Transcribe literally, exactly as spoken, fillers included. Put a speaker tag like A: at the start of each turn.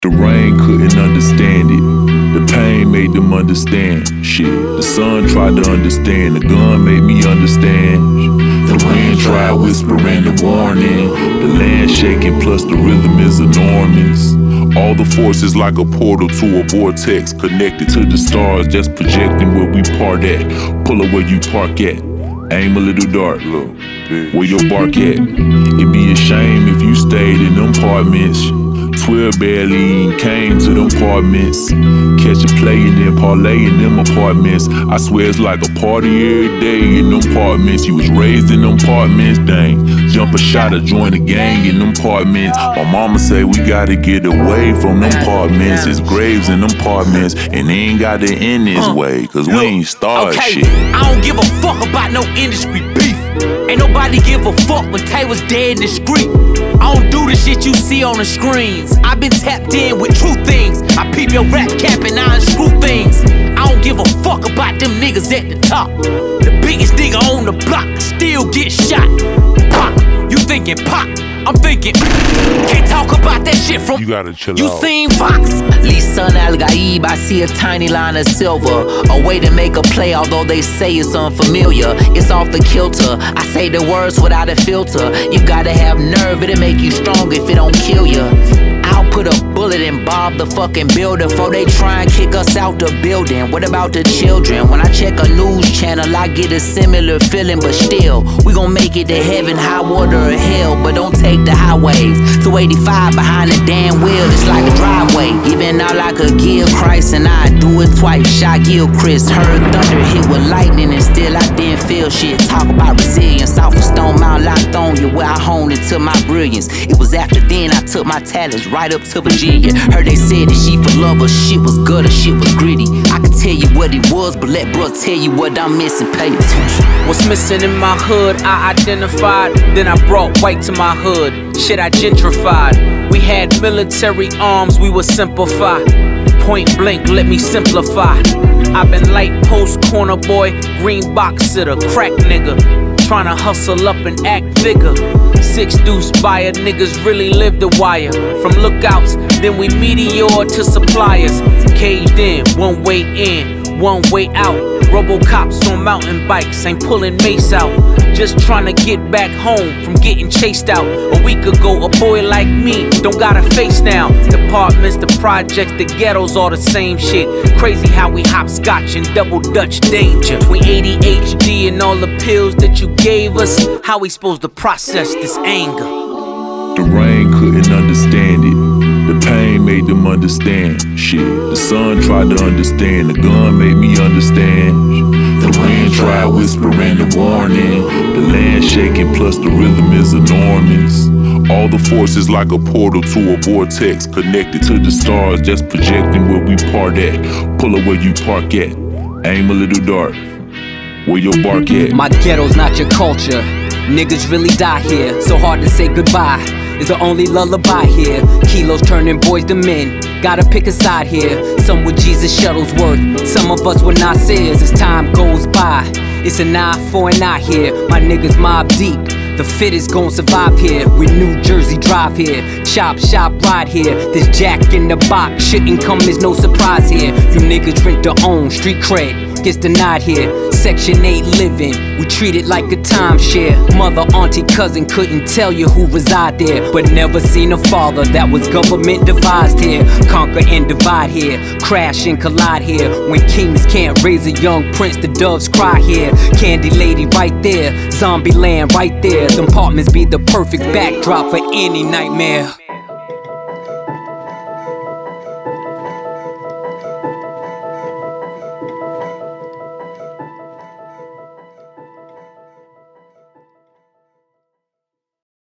A: The rain couldn't understand it. The pain made them understand. Shit, the sun tried to understand. The gun made me understand. The wind tried whispering the warning. The land shaking plus the rhythm is enormous. All the forces like a portal to a vortex, connected to the stars, just projecting where we part at. Pull up where you park at. Aim a little dark, look, where your bark at. It'd be a shame if you stayed in them apartments. Twelve barely came to them apartments. Catch a play and then parlay in them apartments. I swear it's like a party every day in them apartments. You was raised in them apartments, dang. Jump a shot or join a gang in them apartments. My mama say we gotta get away from them apartments. It's graves in them apartments, and they ain't got to end this way, cause we ain't started
B: okay.
A: shit.
B: I don't give a fuck about no industry beef. Ain't nobody give a fuck when Tay was dead in the street. I don't do the shit you see on the screens. I been tapped in with true things. I peep your rap cap and I unscrew things. I don't give a fuck about them niggas at the top. The biggest nigga on the block still get shot. Pop, you thinking pop, I'm thinking can't talk about that shit from
A: You gotta chill
B: You
A: out.
B: seen Fox? Lisa and Al Gaib, I see a tiny line of silver. A way to make a play, although they say it's unfamiliar. It's off the kilter. I say the words without a filter. You gotta have nerve, it'll make you strong if it don't kill you. I'll put a bullet in Bob the fucking builder before they try and kick us out the building. What about the children? When I check a news channel, I get a similar feeling, but still, we gon' make it to heaven, high water or hell, but don't take the highways. two eighty-five behind the damn wheel, it's like a driveway. Giving out like a give Christ, and I do it twice. Shot Gilchrist, heard thunder hit with lightning, and still I didn't feel shit. Talk about resilience, off of Stone Mount Lithonia, where I honed into my brilliance. It was after then I took my talents right up to Virginia. Heard they said that she for love, but shit was good or shit was gritty. I could tell you what it was, but let bro tell you what I'm missing. Pay attention.
C: What's missing in my hood, I identified. Then I brought white to my hood. Shit, I gentrified. We had military arms, we would simplify. Point blank, let me simplify. I've been light post, corner boy, green box sitter, crack nigga. Tryna hustle up and act bigger. Six deuce buyer, niggas really live the wire. From lookouts, then we meteor to suppliers. Caged in, one way in, one way out. Robocops on mountain bikes, ain't pulling mace out. Just tryna get back home from getting chased out. A week ago, a boy like me don't got a face now. The apartments, the projects, the ghettos, all the same shit. Crazy how we hopscotch and double dutch danger. Between A D H D and all the pills that you gave us, how we supposed to process this anger?
A: The rain couldn't understand it. The pain made them understand. Shit, the sun tried to understand. The gun made me understand. The wind tried whispering the warning. The land shaking plus the rhythm is enormous. All the forces like a portal to a vortex, connected to the stars, just projecting where we part at. Pull up where you park at. Aim a little dark, where your bark at.
C: My ghetto's not your culture. Niggas really die here, so hard to say goodbye. Is the only lullaby here. Kilos turning boys to men. Gotta pick a side here. Some with Jesus Shuttlesworth, some of us with Nasir's. As time goes by, it's an eye for an eye here. My niggas mob deep. The fittest gon' survive here. We New Jersey drive here. Chop shop ride here. This jack in the box shouldn't come as no surprise here. You niggas rent to own, street cred gets denied here. Section eight living, we treat it like a timeshare. Mother, auntie, cousin couldn't tell you who reside there, but never seen a father that was government devised here. Conquer and divide here, crash and collide here. When kings can't raise a young prince, the doves cry here. Candy lady right there, zombie land right there. Them apartments be the perfect backdrop for any nightmare.